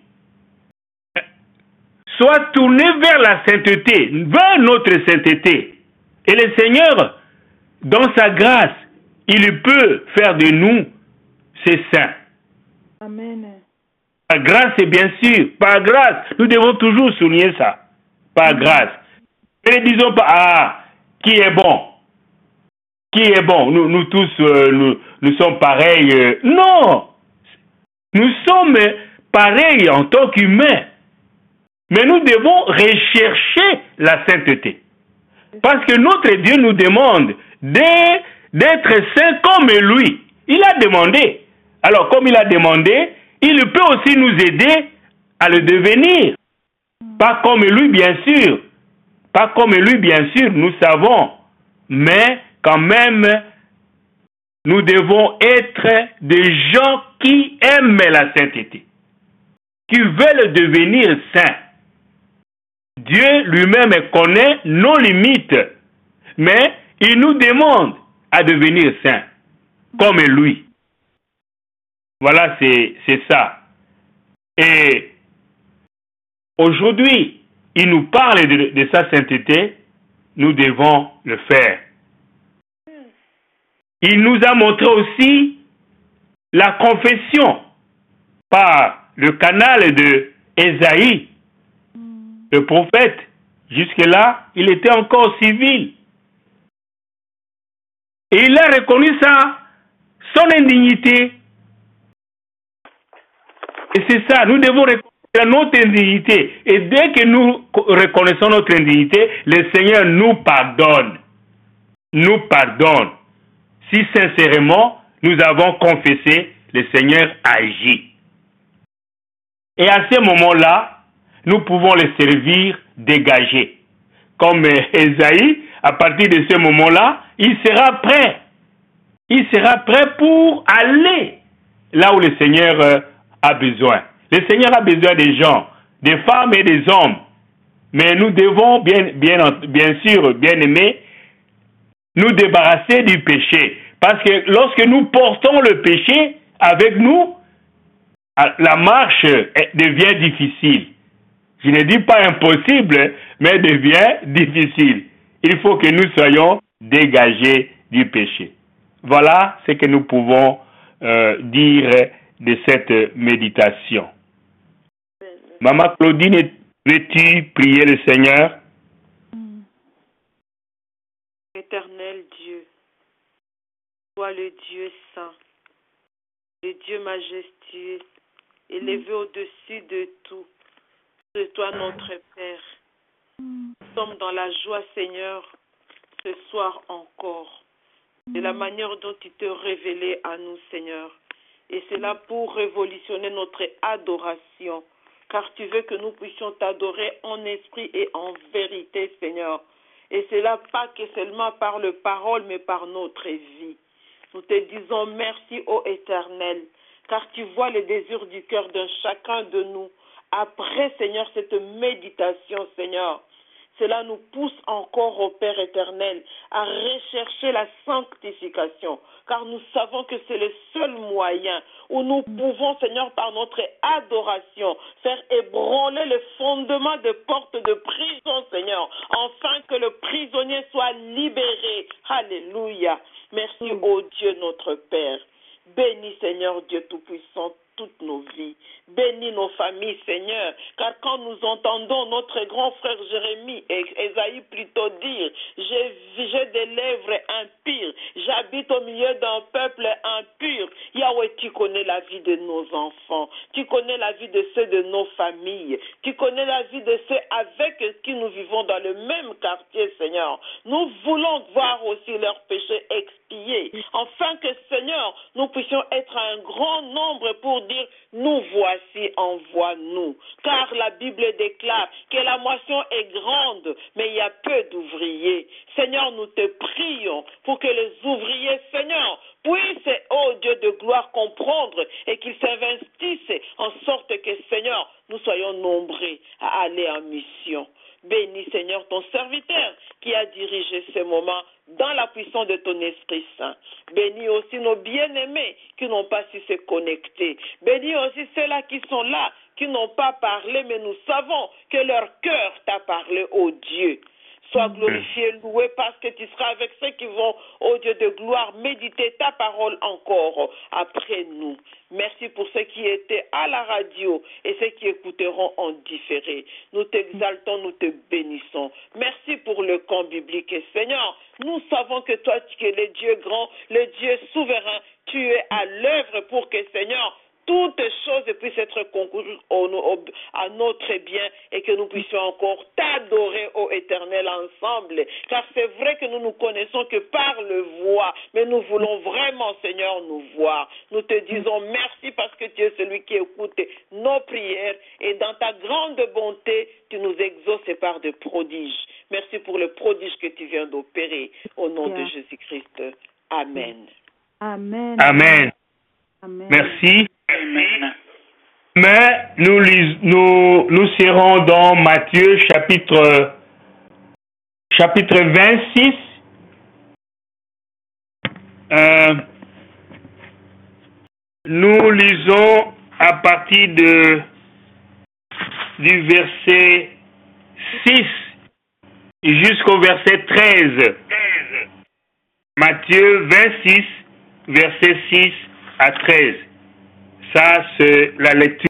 soit tourné vers la sainteté, vers notre sainteté. Et le Seigneur, dans sa grâce, il peut faire de nous ses saints. Amen. Par grâce, bien sûr, par grâce, nous devons toujours souligner ça. Par grâce. Mais ne disons pas, ah, qui est bon? Qui est bon? Nous, nous tous, euh, nous, nous sommes pareils. Euh, non! Nous sommes pareils en tant qu'humains. Mais nous devons rechercher la sainteté. Parce que notre Dieu nous demande d'être saint comme lui. Il a demandé. Alors, comme il a demandé, il peut aussi nous aider à le devenir. Pas comme lui, bien sûr. Pas comme lui, bien sûr, nous savons. Mais quand même, nous devons être des gens qui aiment la sainteté, qui veulent devenir saints. Dieu lui-même connaît nos limites, mais il nous demande à devenir saints, comme lui. Voilà, c'est, c'est ça. Et aujourd'hui, il nous parle de, de sa sainteté, nous devons le faire. Il nous a montré aussi la confession par le canal de Ésaïe, le prophète. Jusque-là, il était encore civil. Et il a reconnu ça, son indignité. Et c'est ça, nous devons reconnaître notre indignité. Et dès que nous reconnaissons notre indignité, le Seigneur nous pardonne. Nous pardonne. Si sincèrement, nous avons confessé, le Seigneur agit. Et à ce moment-là, nous pouvons le servir dégagé. Comme Ésaïe, à partir de ce moment-là, il sera prêt. Il sera prêt pour aller là où le Seigneur a besoin. Le Seigneur a besoin des gens, des femmes et des hommes. Mais nous devons, bien, bien, bien sûr, bien aimés, nous débarrasser du péché. Parce que lorsque nous portons le péché avec nous, la marche devient difficile. Je ne dis pas impossible, mais devient difficile. Il faut que nous soyons dégagés du péché. Voilà ce que nous pouvons euh, dire de cette méditation. Maman Claudine, veux-tu prier le Seigneur? Éternel Dieu, toi le Dieu saint, le Dieu majestueux, élevé au-dessus de tout, de toi notre Père. Nous sommes dans la joie, Seigneur, ce soir encore, de la manière dont tu te révélais à nous, Seigneur. Et c'est là pour révolutionner notre adoration, car tu veux que nous puissions t'adorer en esprit et en vérité, Seigneur. Et c'est là pas que seulement par le parole, mais par notre vie. Nous te disons merci, ô Éternel, car tu vois les désirs du cœur d'un chacun de nous. Après, Seigneur, cette méditation, Seigneur, cela nous pousse encore, au Père éternel, à rechercher la sanctification, car nous savons que c'est le seul moyen où nous pouvons, Seigneur, par notre adoration, faire ébranler le fondement de portes de prison, Seigneur, afin que le prisonnier soit libéré. Alléluia. Merci, ô Dieu, notre Père. Bénis, Seigneur Dieu Tout-Puissant, toutes nos vies. Bénis nos familles, Seigneur, car quand nous entendons notre grand frère Jérémie et Ésaïe plutôt dire « J'ai des lèvres impures, j'habite au milieu d'un peuple impur », Yahweh, tu connais la vie de nos enfants, tu connais la vie de ceux de nos familles, tu connais la vie de ceux avec qui nous vivons dans le même quartier, Seigneur. Nous voulons voir aussi leurs péchés expiés, afin que, Seigneur, nous puissions être un grand nombre pour dire « Nous voici, envoie-nous ». Car la Bible déclare que la moisson est grande, mais il y a peu d'ouvriers. Seigneur, nous te prions pour que les ouvriers, Seigneur, puissent, ô Dieu de gloire, comprendre et qu'ils s'investissent en sorte que, Seigneur, nous soyons nombreux à aller en mission. Bénis, Seigneur, ton serviteur qui a dirigé ce moment dans la puissance de ton Esprit Saint. Bénis aussi nos bien-aimés qui n'ont pas su se connecter. Bénis aussi ceux-là qui sont là, qui n'ont pas parlé, mais nous savons que leur cœur t'a parlé, ô Dieu. Sois glorifié, loué, parce que tu seras avec ceux qui vont, ô Dieu de gloire, méditer ta parole encore après nous. Merci pour ceux qui étaient à la radio et ceux qui écouteront en différé. Nous t'exaltons, nous te bénissons. Merci pour le camp biblique. Et Seigneur, nous savons que toi, tu es le Dieu grand, le Dieu souverain. Tu es à l'œuvre pour que, Seigneur, toutes choses puissent être conclues à notre bien et que nous puissions encore t'adorer, ô Éternel, ensemble. Car c'est vrai que nous nous connaissons que par le voix, mais nous voulons vraiment, Seigneur, nous voir. Nous te disons merci parce que tu es celui qui écoute nos prières et dans ta grande bonté, tu nous exauces par de prodiges. Merci pour le prodige que tu viens d'opérer. Au nom de Jésus-Christ. Amen. Amen. Amen. Amen. Merci. Amen. Mais nous, nous, nous serons dans Matthieu chapitre, chapitre vingt-six. Euh, nous lisons à partir de, du verset six jusqu'au verset treize. Matthieu vingt-six, verset six à treize. Ça, c'est la lecture